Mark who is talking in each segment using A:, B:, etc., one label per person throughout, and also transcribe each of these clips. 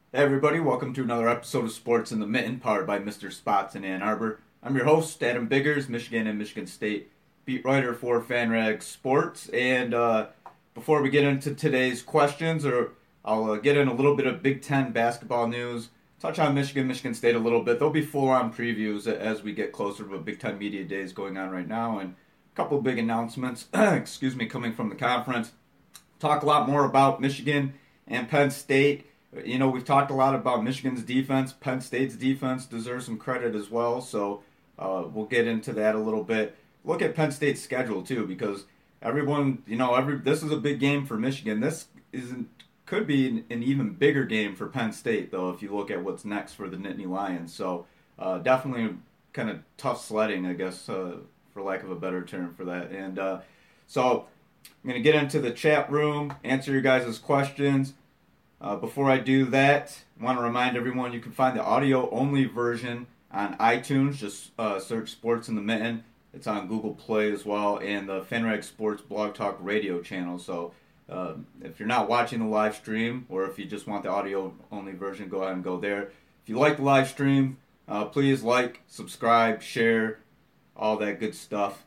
A: Hey everybody, welcome to another episode of Sports in the Mitten, powered by Mr. Spots in Ann Arbor. I'm your host, Adam Biggers, Michigan and Michigan State beat writer for FanRag Sports. And before we get into today's questions, I'll get in a little bit of Big Ten basketball news, touch on Michigan State a little bit. There'll be full-on previews as we get closer to Big Ten Media Days going on right now, and a couple big announcements, coming from the conference. Talk a lot more about Michigan and Penn State. We've talked a lot about Michigan's defense. Penn State's defense deserves some credit as well, so we'll get into that a little bit. Look at Penn State's schedule too, because this is a big game for Michigan. Could be an even bigger game for Penn State, though, if you look at what's next for the Nittany Lions. So definitely kind of tough sledding, I guess, for lack of a better term for that. And so I'm going to get into the chat room, answer your guys' questions. Before I do that, I want to remind everyone you can find the audio-only version on iTunes. Just search Sports in the Mitten. It's on Google Play as well, and the FanRag Sports Blog Talk radio channel. So if you're not watching the live stream, or if you just want the audio-only version, go ahead and go there. If you like the live stream, please like, subscribe, share, all that good stuff.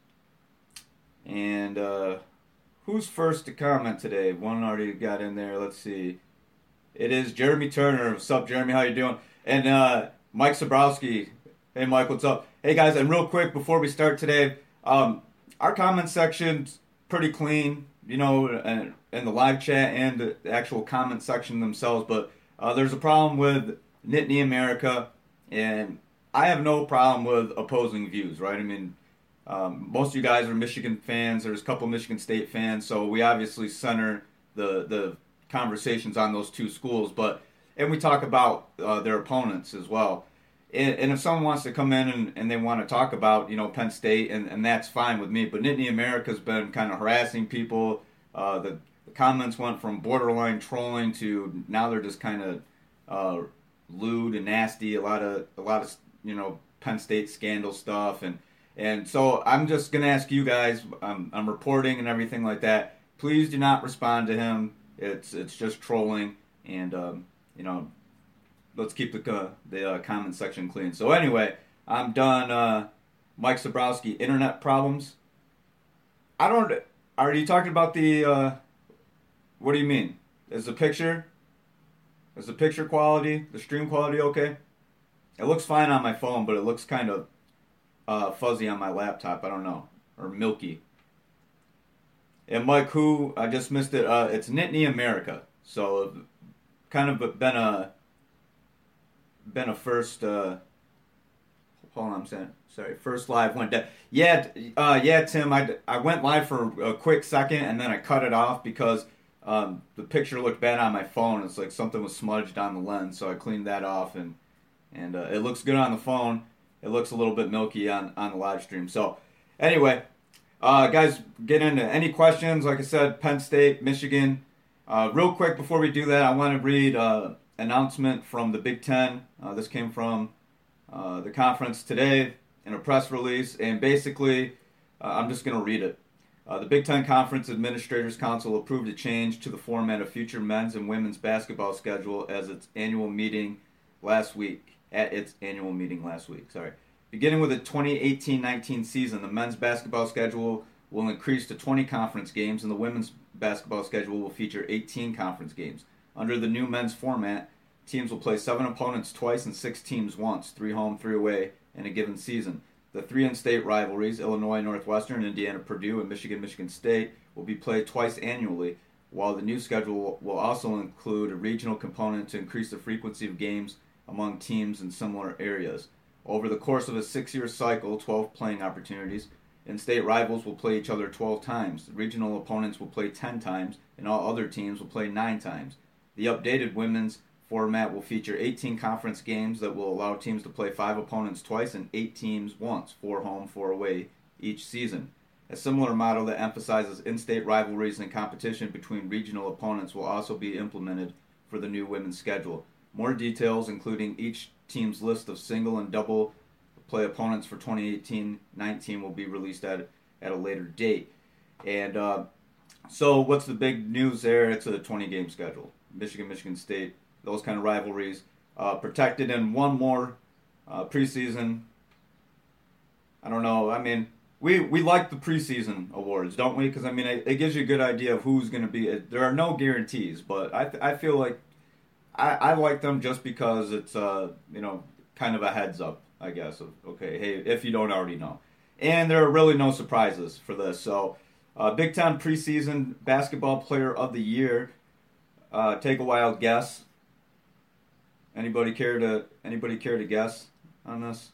A: And who's first to comment today? One already got in there. Let's see. It is Jeremy Turner. What's up, Jeremy? How you doing? And Mike Sobrowski. Hey, Mike. What's up? Hey, guys. And real quick before we start today, our comment section's pretty clean, and the live chat and the actual comment section themselves. But there's a problem with Nittany America, and I have no problem with opposing views, right? I mean, most of you guys are Michigan fans. There's a couple Michigan State fans, so we obviously center the conversations on those two schools. And we talk about their opponents as well. And if someone wants to come in and they want to talk about Penn State, and that's fine with me. But Nittany America's been kind of harassing people. The comments went from borderline trolling to now they're just kind of lewd and nasty. A lot of Penn State scandal stuff and so I'm just going to ask you guys, I'm reporting and everything like that, please do not respond to him. It's just trolling, and, let's keep the comment section clean. So anyway, I'm done. Mike Sobrowski, internet problems. Are you talking about what do you mean? Is the picture quality, the stream quality okay? It looks fine on my phone, but it looks kind of fuzzy on my laptop. I don't know, or milky. And Mike, who I just missed it. It's Nittany America. So kind of been a first. Hold on, I'm saying sorry. First live went down. Yeah, Tim. I went live for a quick second and then I cut it off because the picture looked bad on my phone. It's like something was smudged on the lens, so I cleaned that off and it looks good on the phone. It looks a little bit milky on the live stream. So, anyway, guys, get into any questions. Like I said, Penn State, Michigan. Real quick before we do that, I want to read an announcement from the Big Ten. This came from the conference today in a press release. And basically, I'm just going to read it. The Big Ten Conference Administrators Council approved a change to the format of future men's and women's basketball schedule at its annual meeting last week. Beginning with the 2018-19 season, the men's basketball schedule will increase to 20 conference games, and the women's basketball schedule will feature 18 conference games. Under the new men's format, teams will play 7 opponents twice and 6 teams once, 3 home, 3 away, in a given season. The 3 in-state rivalries, Illinois Northwestern, Indiana Purdue, and Michigan State, will be played twice annually, while the new schedule will also include a regional component to increase the frequency of games among teams in similar areas. Over the course of a 6-year cycle, 12 playing opportunities, in-state rivals will play each other 12 times. Regional opponents will play 10 times, and all other teams will play 9 times. The updated women's format will feature 18 conference games that will allow teams to play 5 opponents twice and 8 teams once, 4 home, 4 away each season. A similar model that emphasizes in-state rivalries and competition between regional opponents will also be implemented for the new women's schedule. More details, including each team's list of single and double play opponents for 2018-19, will be released at a later date. And so what's the big news there? It's a 20-game schedule. Michigan State, those kind of rivalries. Protected in one more preseason. I don't know. I mean, we like the preseason awards, don't we? Because I mean, it gives you a good idea of who's going to be. There are no guarantees, but I feel like I like them just because it's kind of a heads up, I guess. Of, okay, hey, if you don't already know, and there are really no surprises for this. So, Big Ten preseason basketball player of the year. Take a wild guess. Anybody care to guess on this?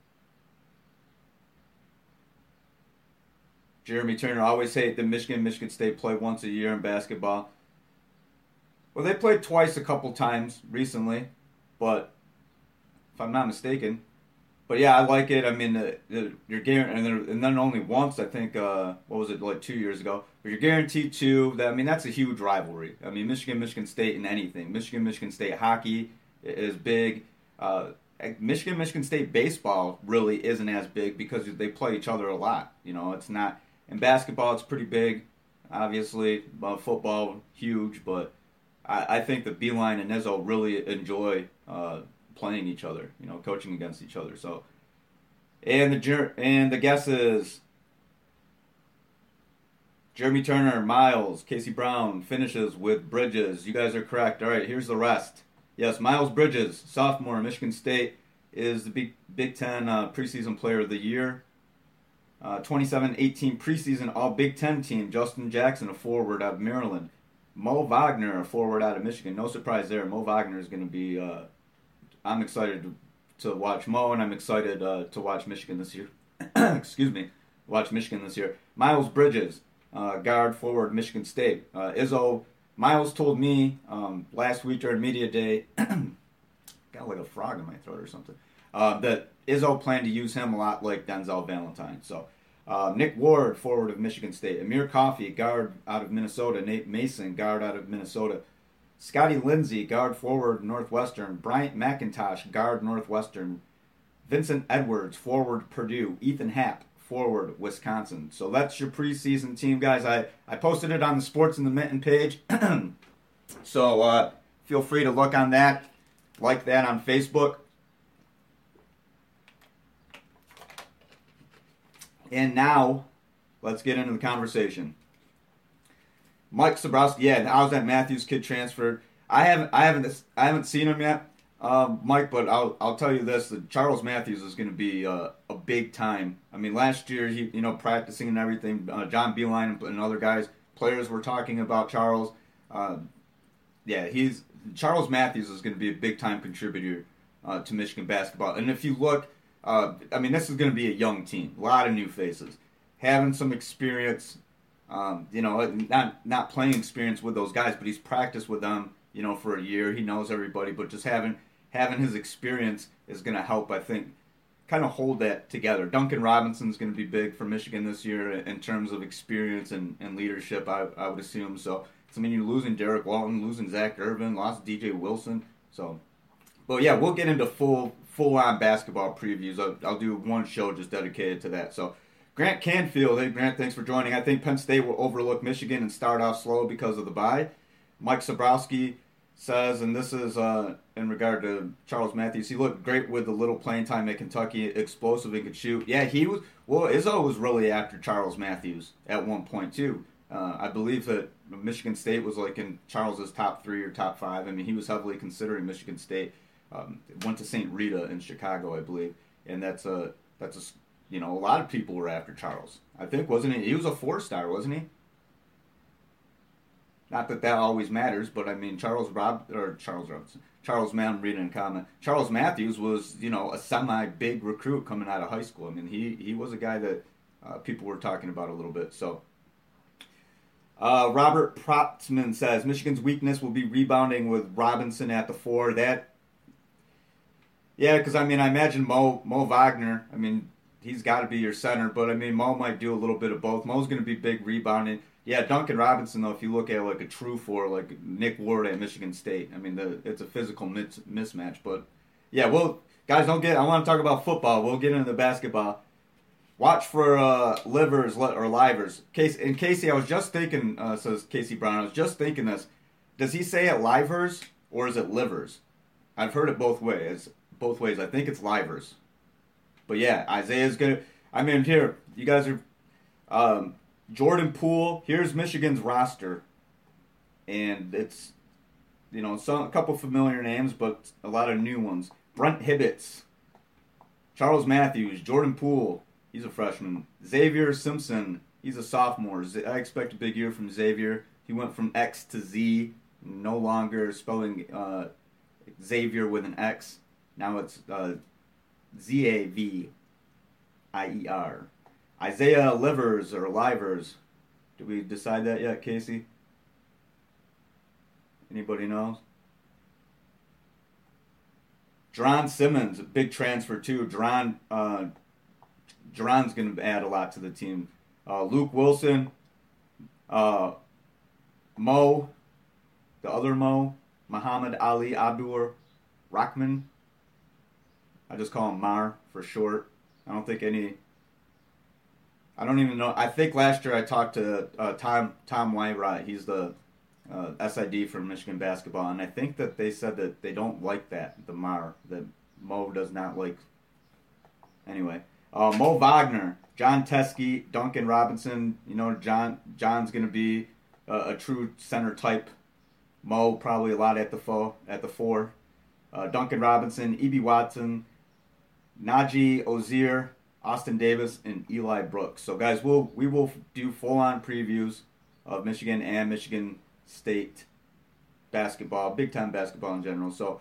A: Jeremy Turner. Always hate that Michigan State play once a year in basketball. Well, they played twice a couple times recently, but if I'm not mistaken. But yeah, I like it. I mean, you're guaranteed, and then only once. I think what was it, like 2 years ago? But you're guaranteed to. I mean, that's a huge rivalry. I mean, Michigan State in anything. Michigan State hockey is big. Michigan State baseball really isn't as big because they play each other a lot. You know, it's not. In basketball, it's pretty big, obviously. Football, huge, but I think that Beilein and Izzo really enjoy playing each other, you know, coaching against each other. So, and the guess is Jeremy Turner, Miles, Casey Brown finishes with Bridges. You guys are correct. All right, here's the rest. Yes, Miles Bridges, sophomore, Michigan State, is the Big Ten preseason player of the year. 27-18 preseason All Big Ten team. Justin Jackson, a forward out of Maryland. Mo Wagner, a forward out of Michigan. No surprise there. Mo Wagner is going to be. I'm excited to watch Mo, and I'm excited to watch Michigan this year. Excuse me. Watch Michigan this year. Miles Bridges, guard forward, Michigan State. Miles told me last week during media day, got like a frog in my throat or something, that Izzo planned to use him a lot like Denzel Valentine. So Nick Ward, forward of Michigan State. Amir Coffey, guard out of Minnesota. Nate Mason, guard out of Minnesota. Scotty Lindsey, guard forward, Northwestern. Bryant McIntosh, guard Northwestern. Vincent Edwards, forward, Purdue. Ethan Happ, forward, Wisconsin. So that's your preseason team, guys. I posted it on the Sports in the Mitten page. So feel free to look on that, like that on Facebook. And now, let's get into the conversation. Mike Sobrowski, yeah, how's that Matthews kid transferred? I haven't seen him yet, Mike. But I'll tell you this: that Charles Matthews is going to be a big time. I mean, last year he practicing and everything. John Beilein and other players were talking about Charles. Charles Matthews is going to be a big time contributor to Michigan basketball. And if you look, this is going to be a young team, a lot of new faces, having some experience. Not playing experience with those guys, but he's practiced with them, for a year. He knows everybody, but just having his experience is going to help, I think, kind of hold that together. Duncan Robinson's going to be big for Michigan this year in terms of experience and leadership, I would assume. So, you're losing Derek Walton, losing Zach Irvin, lost DJ Wilson. So, but yeah, we'll get into full-on basketball previews. I'll do one show just dedicated to that. So, Grant Canfield, hey Grant, thanks for joining. I think Penn State will overlook Michigan and start off slow because of the bye. Mike Sobrowski says, and this is in regard to Charles Matthews, he looked great with the little playing time at Kentucky, explosive, he could shoot. Yeah, he was. Well, Izzo was really after Charles Matthews at one point too. I believe that Michigan State was like in Charles's top 3 or top 5. I mean, he was heavily considering Michigan State. Went to St. Rita in Chicago, I believe, and that's a lot of people were after Charles. I think, wasn't he? He was a 4-star, wasn't he? Not that always matters, but I mean, Charles Mann, reading in comment. Charles Matthews was, a semi-big recruit coming out of high school. I mean, he was a guy that people were talking about a little bit. So, Robert Protzman says Michigan's weakness will be rebounding with Robinson at the 4. Because I imagine Mo Wagner. He's got to be your center, but Mo might do a little bit of both. Mo's going to be big rebounding. Yeah, Duncan Robinson, though, if you look at like a true 4, like Nick Ward at Michigan State, it's a physical mismatch. But yeah, guys, I want to talk about football. We'll get into the basketball. Watch for livers or livers. Casey, I was just thinking, says Casey Brown, I was just thinking this. Does he say it livers or is it livers? I've heard it both ways. Both ways. I think it's livers. But yeah, Isaiah's good. I mean, here you guys are. Jordan Poole. Here's Michigan's roster, and it's a couple familiar names, but a lot of new ones. Brent Hibbets, Charles Matthews, Jordan Poole. He's a freshman. Xavier Simpson. He's a sophomore. I expect a big year from Xavier. He went from X to Z. No longer spelling Xavier with an X. Now it's Zavier. Isaiah Livers or Livers. Did we decide that yet, Casey? Anybody knows? Jerron Simmons, a big transfer too. Jerron's going to add a lot to the team. Luke Wilson, Mo, the other Mo, Muhammad Ali Abdur Rahman. I just call him Mar for short. I don't even know. I think last year I talked to Tom Weinrott. He's the SID for Michigan basketball, and I think that they said that they don't like that, the Mar, that Mo does not like. Anyway, Mo Wagner, John Teskey, Duncan Robinson. John's going to be a true center type. Mo probably a lot at the four. Duncan Robinson, E.B. Watson, Najee Ozier, Austin Davis, and Eli Brooks. So guys, we will do full-on previews of Michigan and Michigan State basketball, big-time basketball in general. So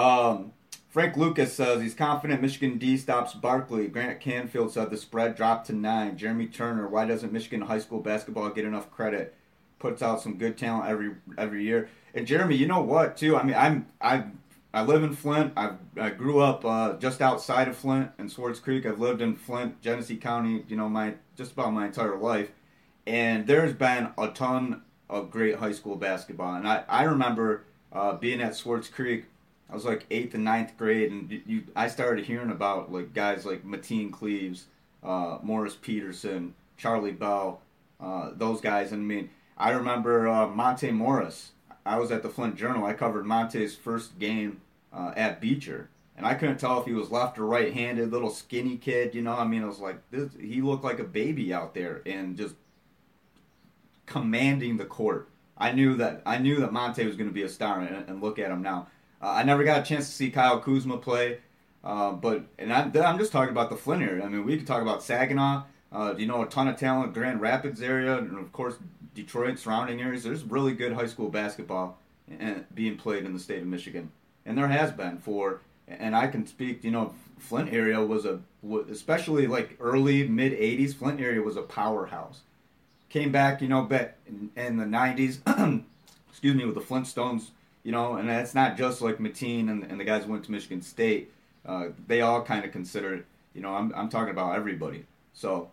A: Frank Lucas says he's confident Michigan D stops Barkley. Grant Canfield said the spread dropped to 9. Jeremy Turner, why doesn't Michigan high school basketball get enough credit? Puts out some good talent every year. And Jeremy, you know what too? I mean, I live in Flint. I grew up just outside of Flint in Swartz Creek. I've lived in Flint, Genesee County, just about my entire life. And there's been a ton of great high school basketball. And I remember being at Swartz Creek. I was like 8th and 9th grade, and I started hearing about like guys like Mateen Cleaves, Morris Peterson, Charlie Bell, those guys. And I mean, I remember Monte Morris. I was at the Flint Journal. I covered Monte's first game at Beecher, and I couldn't tell if he was left or right-handed, little skinny kid. I mean, I was like, he looked like a baby out there and just commanding the court. I knew that Monte was going to be a star, and look at him now. I never got a chance to see Kyle Kuzma play, but I'm just talking about the Flint area. I mean, we could talk about Saginaw. A ton of talent, Grand Rapids area, and of course Detroit, surrounding areas. There's really good high school basketball being played in the state of Michigan, and there has been and I can speak. Flint area was especially like early mid '80s. Flint area was a powerhouse. Came back, back in the '90s. Excuse me, with the Flintstones. And that's not just like Mateen and the guys who went to Michigan State. They all kind of consider it. I'm talking about everybody. So,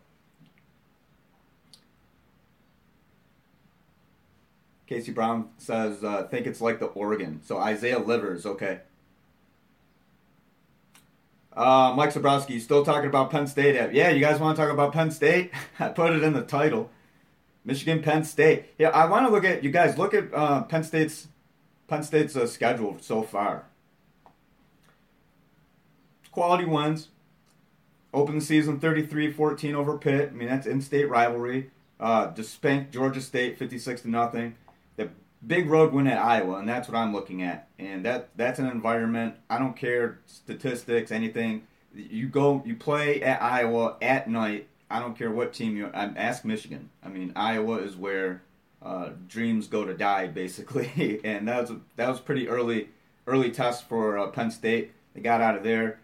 A: Casey Brown says, think it's like the Oregon. So, Isaiah Livers, okay. Mike Zabrowski, still talking about Penn State. Yeah, you guys want to talk about Penn State? I put it in the title. Michigan, Penn State. Yeah, I want to look at Penn State's schedule so far. Quality wins. Open the season 33-14 over Pitt. I mean, that's in-state rivalry. Just spanked Georgia State 56-0. The big road win at Iowa, and that's what I'm looking at. And that's an environment. I don't care statistics, anything. You play at Iowa at night. I don't care what team ask Michigan. I mean, Iowa is where dreams go to die, basically. And that was pretty early test for Penn State. They got out of there.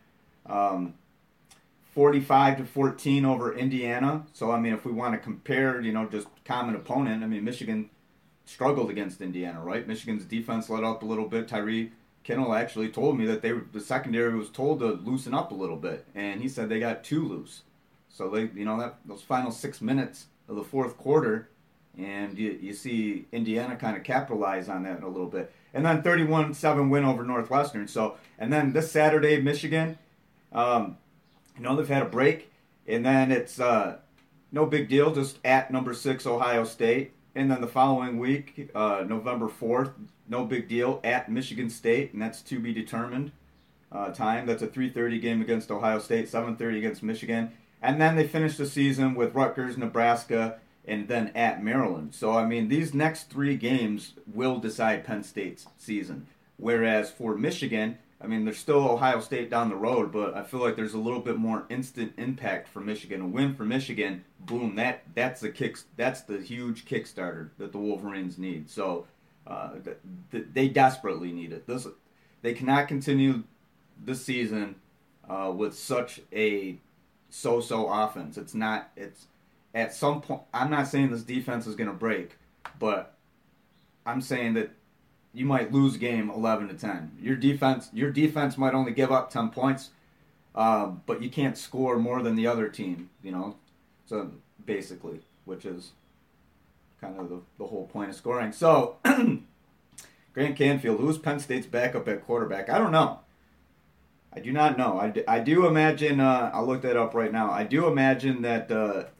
A: 45-14 over Indiana. So, I mean, if we want to compare, just common opponent, I mean, Michigan struggled against Indiana, right? Michigan's defense let up a little bit. Tyree Kinnell actually told me that the secondary was told to loosen up a little bit, and he said they got too loose. So, those final 6 minutes of the fourth quarter, and you see Indiana kind of capitalize on that a little bit. And then 31-7 win over Northwestern. So, and then this Saturday, Michigan, they've had a break, and then it's no big deal, just at number 6 Ohio State. And then the following week, November 4th, no big deal, at Michigan State, and that's to be determined time. That's a 3:30 game against Ohio State, 7:30 against Michigan. And then they finish the season with Rutgers, Nebraska, and then at Maryland. So, I mean, these next 3 games will decide Penn State's season. Whereas for Michigan, I mean, there's still Ohio State down the road, but I feel like there's a little bit more instant impact for Michigan. A win for Michigan, boom, that's the huge Kickstarter that the Wolverines need. So they desperately need it. They cannot continue this season with such a so-so offense. It's at some point. I'm not saying this defense is going to break, but I'm saying that you might lose game 11-10. Your defense might only give up 10 points, but you can't score more than the other team. So basically, which is kind of the whole point of scoring. So Grant Canfield, who's Penn State's backup at quarterback? I don't know. I do not know. I do imagine. I'll look that up right now. I do imagine that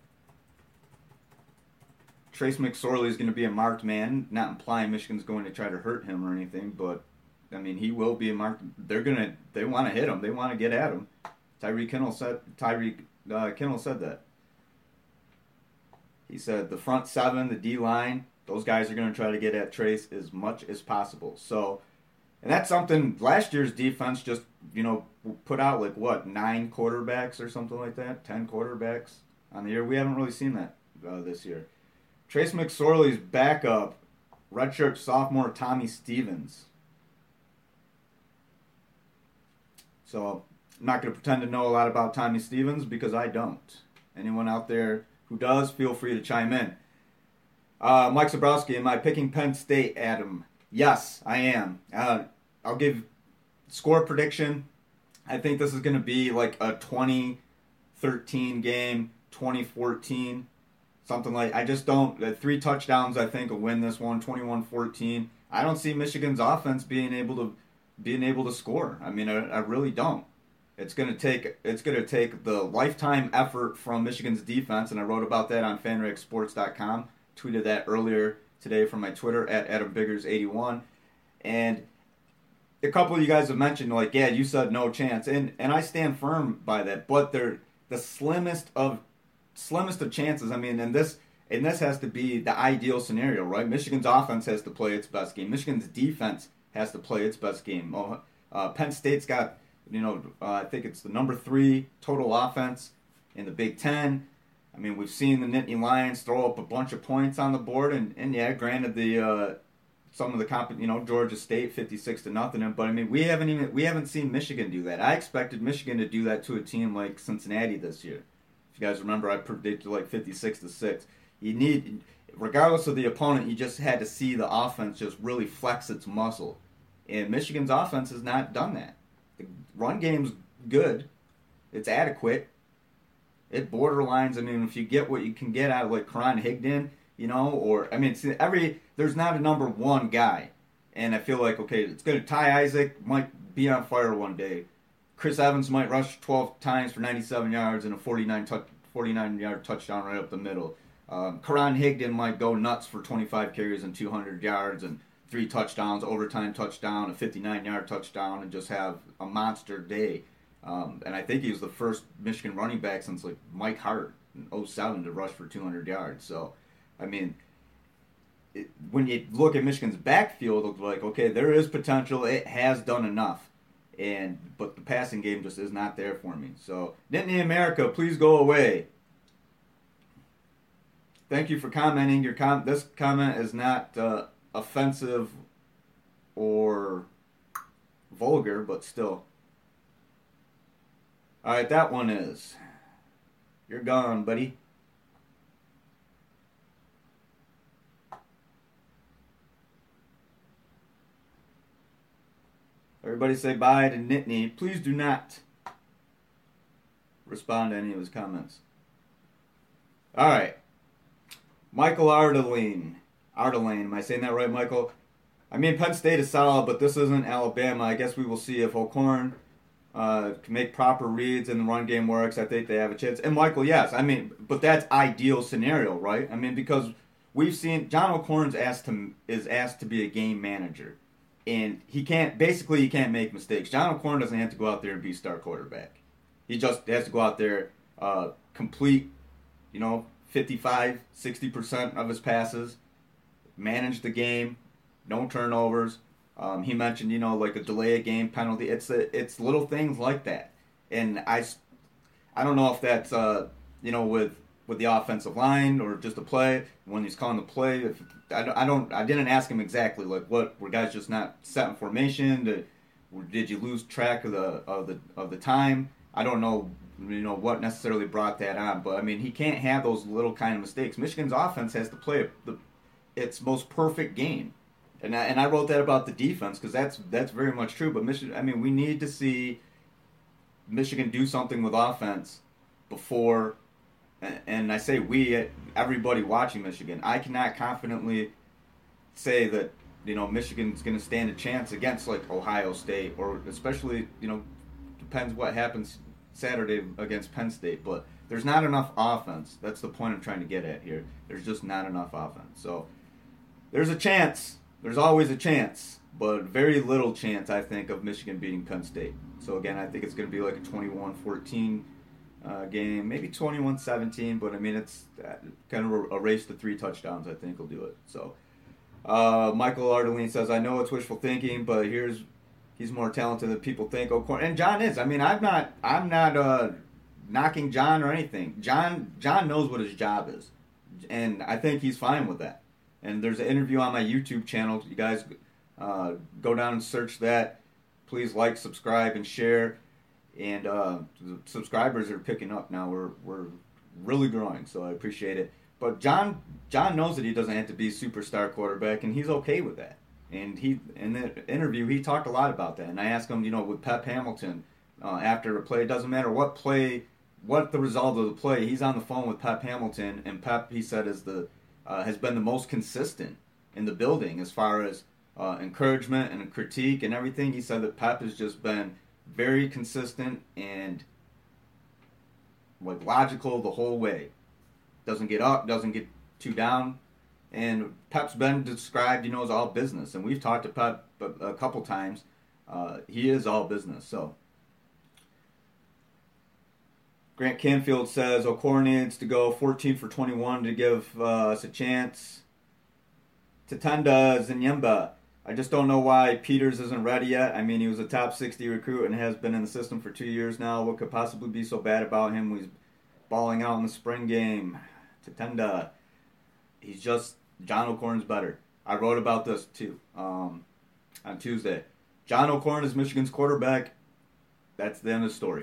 A: Trace McSorley is going to be a marked man. Not implying Michigan's going to try to hurt him or anything, but I mean he will be a marked. They want to hit him. They want to get at him. Tyreek Kinnel said that. He said the front 7, the D line, those guys are going to try to get at Trace as much as possible. So, and that's something last year's defense just put out 9 quarterbacks or something like that, 10 quarterbacks on the year. We haven't really seen that this year. Trace McSorley's backup, redshirt sophomore Tommy Stevens. So I'm not going to pretend to know a lot about Tommy Stevens because I don't. Anyone out there who does, feel free to chime in. Mike Zabrowski, am I picking Penn State, Adam? Yes, I am. I'll give score prediction. I think this is going to be like a 2013 game, 2014. Something like, I just don't, 3 touchdowns I think will win this one, 21-14. I don't see Michigan's offense being able to score. I mean, I really don't. It's gonna take the lifetime effort from Michigan's defense, and I wrote about that on FanRagSports.com. Tweeted that earlier today from my Twitter at AdamBiggers81. And a couple of you guys have mentioned, yeah, you said no chance, and I stand firm by that. But they're the slimmest of chances. I mean, and this has to be the ideal scenario, right? Michigan's offense has to play its best game. Michigan's defense has to play its best game. Penn State's got, I think it's the number 3 total offense in the Big Ten. I mean, we've seen the Nittany Lions throw up a bunch of points on the board, and yeah, granted some of the Georgia State 56-0, but I mean we haven't seen Michigan do that. I expected Michigan to do that to a team like Cincinnati this year. If you guys remember, I predicted 56-6. You need, regardless of the opponent, you just had to see the offense just really flex its muscle, and Michigan's offense has not done that. The run game's good, it's adequate. It borderlines. I mean, if you get what you can get out of Karan Higdon, there's not a number 1 guy, and I feel it's good. Ty Isaac might be on fire one day. Chris Evans might rush 12 times for 97 yards and a 49-yard touchdown right up the middle. Karan Higdon might go nuts for 25 carries and 200 yards and 3 touchdowns, overtime touchdown, a 59-yard touchdown, and just have a monster day. And I think he was the first Michigan running back since Mike Hart in 2007 to rush for 200 yards. So, I mean, when you look at Michigan's backfield, okay, there is potential. It has done enough, but the passing game just is not there for me. So, Nittany America, please go away. Thank you for commenting. This comment is not offensive or vulgar, but still. All right, that one is. You're gone, buddy. Everybody say bye to Nittany. Please do not respond to any of his comments. All right. Michael Ardelane. Am I saying that right, Michael? I mean, Penn State is solid, but this isn't Alabama. I guess we will see if O'Korn can make proper reads and the run game works. I think they have a chance. And Michael, yes, I mean, but that's ideal scenario, right? I mean, because we've seen John O'Korn's is asked to be a game manager, and he can't. Basically, he can't make mistakes. John O'Korn doesn't have to go out there and be star quarterback. He just has to go out there, complete, 55, 60% of his passes, manage the game, no turnovers. He mentioned, like a delay a game penalty. It's little things like that, and I don't know if that's with the offensive line or just a play when he's calling the play. If I didn't ask him exactly like what were guys just not set in formation. Did you lose track of the time? I don't know, what necessarily brought that on, but I mean he can't have those little kind of mistakes. Michigan's offense has to play its most perfect game, and I wrote that about the defense because that's very much true. But Michigan, I mean, we need to see Michigan do something with offense before, and I say we, everybody watching Michigan. I cannot confidently say that Michigan's going to stand a chance against like Ohio State, or especially depends what happens Saturday against Penn State. But there's not enough offense. That's the point I'm trying to get at here. There's just not enough offense. So there's a chance. There's always a chance, but very little chance, I think, of Michigan beating Penn State. So again, I think it's going to be like a 21-14 game, maybe 21-17, but I mean it's kind of a race to 3 touchdowns. I think will do it. So Michael Ardeline says, I know it's wishful thinking, but he's more talented than people think. And John is. I mean, I'm not knocking John or anything. John knows what his job is, and I think he's fine with that. And there's an interview on my YouTube channel. You guys go down and search that. Please like, subscribe, and share. And the subscribers are picking up now. We're really growing, so I appreciate it. But John knows that he doesn't have to be a superstar quarterback, and he's okay with that. And in the interview, he talked a lot about that. And I asked him, with Pep Hamilton, after a play, it doesn't matter what the result of the play, he's on the phone with Pep Hamilton, and Pep, he said, has been the most consistent in the building as far as encouragement and critique and everything. He said that Pep has just been very consistent and like logical the whole way. Doesn't get up, doesn't get too down. And Pep's been described, as all business. And we've talked to Pep a couple times. He is all business. So Grant Canfield says O'Korn needs to go 14 for 21 to give us a chance. Tatenda Zinyemba. I just don't know why Peters isn't ready yet. I mean, he was a top 60 recruit and has been in the system for 2 years now. What could possibly be so bad about him? He's balling out in the spring game. Tatenda. He's just, John O'Korn's better. I wrote about this too on Tuesday. John O'Korn is Michigan's quarterback. That's the end of the story.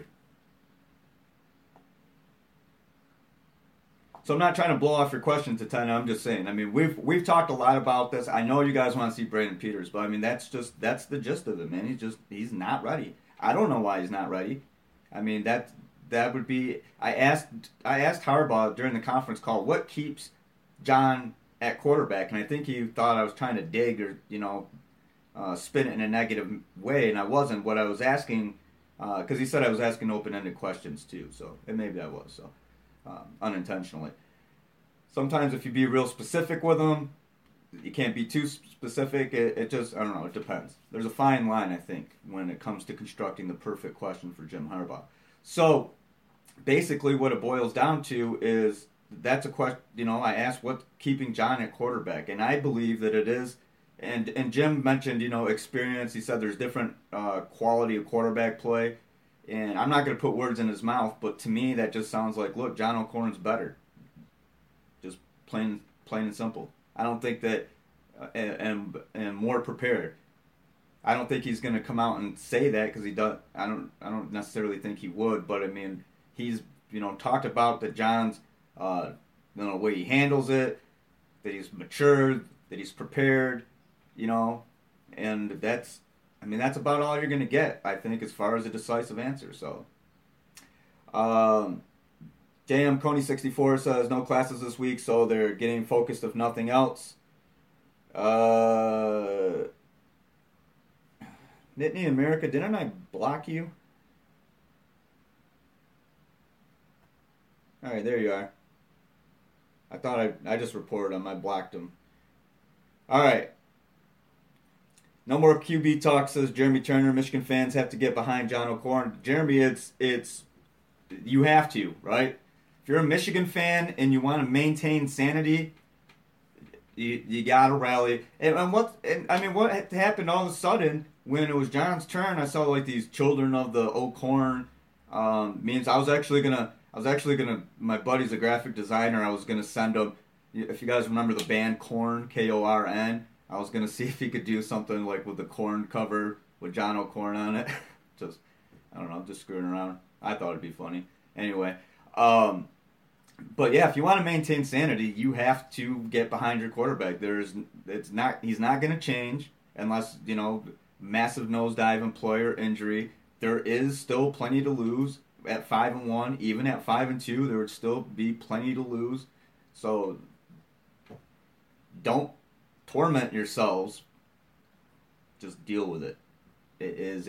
A: So I'm not trying to blow off your question, Tatenda. I'm just saying. I mean, we've talked a lot about this. I know you guys want to see Brandon Peters, but I mean that's the gist of it, man. He's not ready. I don't know why he's not ready. I mean that would be. I asked Harbaugh during the conference call what keeps John at quarterback, and I think he thought I was trying to dig or spin it in a negative way, and I wasn't. What I was asking, because he said I was asking open-ended questions too, so and maybe I was so. Unintentionally. Sometimes if you be real specific with them, you can't be too specific. It just, I don't know, it depends. There's a fine line, I think, when it comes to constructing the perfect question for Jim Harbaugh. So, basically what it boils down to is, that's a question, I asked what's keeping John at quarterback, and I believe that it is, and Jim mentioned, experience. He said there's different quality of quarterback play. And I'm not going to put words in his mouth, but to me that just sounds like, look, John O'Korn's better. Just plain and simple. I don't think that, and more prepared. I don't think he's going to come out and say that because he does. I don't necessarily think he would, but I mean he's talked about that John's the way he handles it, that he's matured, that he's prepared, and that's. I mean, that's about all you're going to get, I think, as far as a decisive answer. So, JM Coney64 says, no classes this week, so they're getting focused if nothing else. Nittany America, didn't I block you? All right, there you are. I thought I just reported him. I blocked him. All right. No more QB talk, says Jeremy Turner. Michigan fans have to get behind John O'Korn. Jeremy, it's you have to, right? If you're a Michigan fan and you want to maintain sanity, you gotta rally. What happened all of a sudden when it was John's turn? I saw like these children of the O'Korn memes. I was actually gonna. My buddy's a graphic designer. I was gonna send him. If you guys remember the band Korn, Korn, I was gonna see if he could do something like with the Korn cover with John O'Korn on it. Just, I don't know, just screwing around. I thought it'd be funny. Anyway, but yeah, if you want to maintain sanity, you have to get behind your quarterback. He's not gonna change unless massive nosedive employer injury. There is still plenty to lose at 5-1, even at 5-2. There would still be plenty to lose. So don't torment yourselves. Just deal with it. It is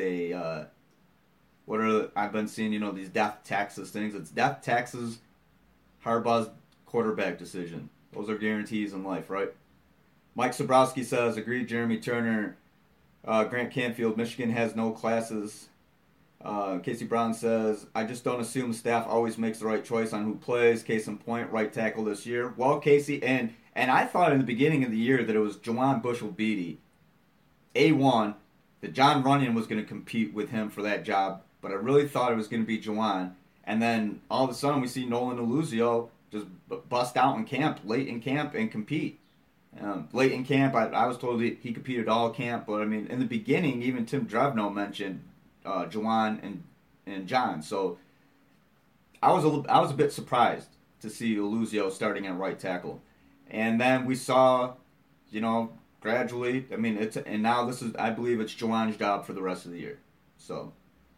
A: I've been seeing, these death taxes things. It's death taxes, Harbaugh's quarterback decision. Those are guarantees in life, right? Mike Sobrowski says, agreed, Jeremy Turner. Grant Canfield, Michigan has no classes. Casey Brown says, I just don't assume the staff always makes the right choice on who plays. Case in point, right tackle this year. Well, Casey, and I thought in the beginning of the year that it was Juwan Bushell-Beatty, A1, that John Runyon was going to compete with him for that job, but I really thought it was going to be Juwan. And then all of a sudden we see Nolan Aluzio just bust out in camp, late in camp, and compete. Late in camp, I was told he competed all camp, but I mean, in the beginning, even Tim Drevno mentioned Juwan and John. So I was a bit surprised to see Aluzio starting at right tackle, and then we saw, gradually. I mean, now I believe it's Juwan's job for the rest of the year. So.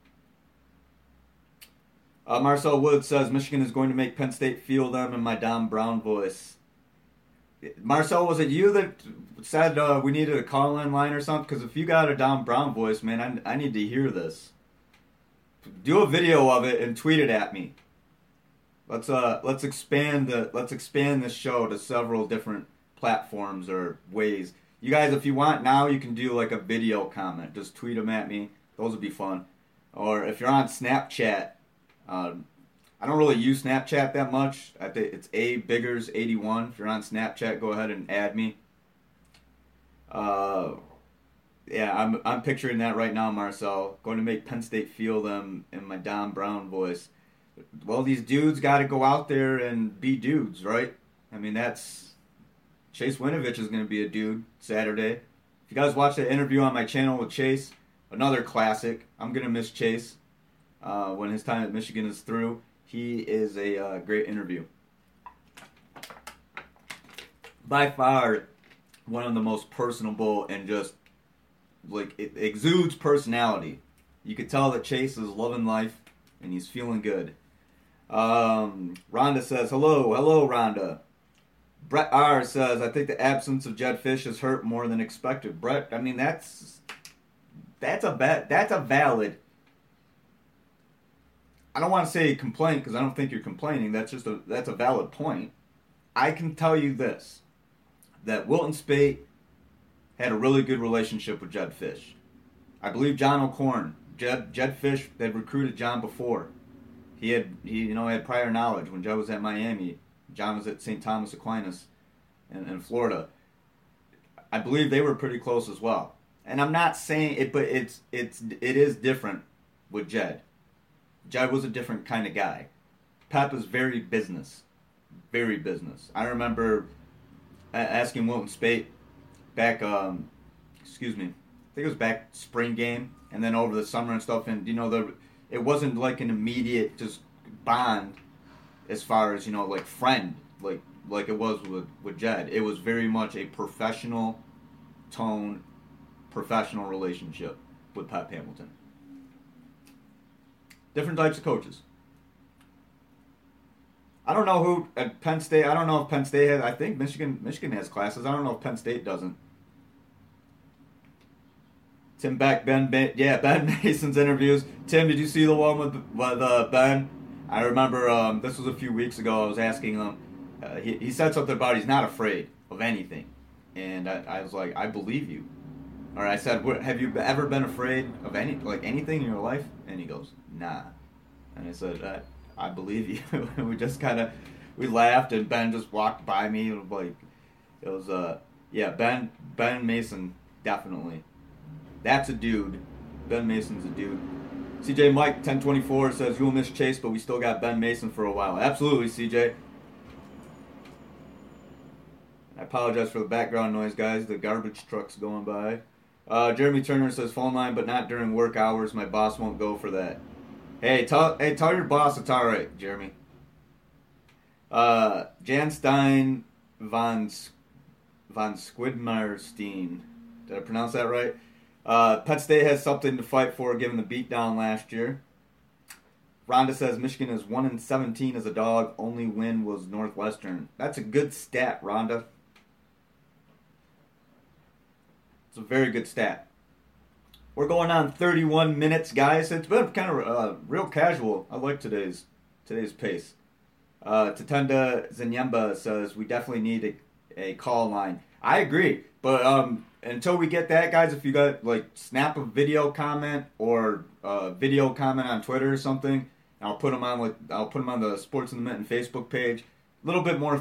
A: Marcel Wood says Michigan is going to make Penn State feel them in my Don Brown voice. Marcel, was it you that said we needed a call-in line or something? Because if you got a Don Brown voice, man, I need to hear this. Do a video of it and tweet it at me. Let's expand this show to several different platforms or ways. You guys, if you want now, you can do like a video comment. Just tweet them at me. Those would be fun. Or if you're on Snapchat. I don't really use Snapchat that much. I think it's abiggers81. If you're on Snapchat, go ahead and add me. Yeah, I'm picturing that right now, Marcel. Going to make Penn State feel them in my Don Brown voice. Well, these dudes got to go out there and be dudes, right? I mean, Chase Winovich is going to be a dude Saturday. If you guys watch that interview on my channel with Chase, another classic. I'm going to miss Chase. When his time at Michigan is through, he is a great interview. By far, one of the most personable and just, like, it exudes personality. You could tell that Chase is loving life and he's feeling good. Rhonda says, hello, Rhonda. Brett R. says, I think the absence of Jedd Fisch has hurt more than expected. Brett, I mean, that's a valid. I don't want to say complaint because I don't think you're complaining. That's a valid point. I can tell you this, that Wilton Speight had a really good relationship with Jedd Fisch. I believe John O'Korn, Jedd Fisch, they'd recruited John before. He had prior knowledge when Jedd was at Miami. John was at St. Thomas Aquinas in Florida. I believe they were pretty close as well. And I'm not saying it, but it is different with Jedd. Jedd was a different kind of guy. Pep is very business. Very business. I remember asking Wilton Speight back, I think it was back spring game, and then over the summer and stuff, and, it wasn't like an immediate just bond as far as, like friend, like it was with Jedd. It was very much a professional tone, professional relationship with Pep Hamilton. Different types of coaches. I don't know who at Penn State. I don't know if Penn State has. I think Michigan has classes. I don't know if Penn State doesn't. Tim Beck, Ben Mason's interviews. Tim, did you see the one with Ben? I remember this was a few weeks ago. I was asking him he said something about he's not afraid of anything. And I was like, I believe you. Or I said, have you ever been afraid of anything in your life? And he goes, nah. And I said, I believe you. We just we laughed, and Ben just walked by me. It was yeah, Ben Mason, definitely. That's a dude. Ben Mason's a dude. CJ Mike 1024 says, you'll miss Chase, but we still got Ben Mason for a while. Absolutely, CJ. I apologize for the background noise, guys. The garbage truck's going by. Jeremy Turner says, phone line, but not during work hours. My boss won't go for that. Hey, tell your boss it's all right, Jeremy. Jan Stein von Squidmarstein. Did I pronounce that right? Penn State has something to fight for given the beatdown last year. Rhonda says Michigan is 1-17 as a dog. Only win was Northwestern. That's a good stat, Rhonda. It's a very good stat. We're going on 31 minutes, guys. It's been kind of real casual. I like today's pace. Tatenda Zanyemba says we definitely need a call line. I agree, but until we get that, guys, if you got snap a video comment or video comment on Twitter or something, I'll put them on the Sports in the Mitten Facebook page. A little bit more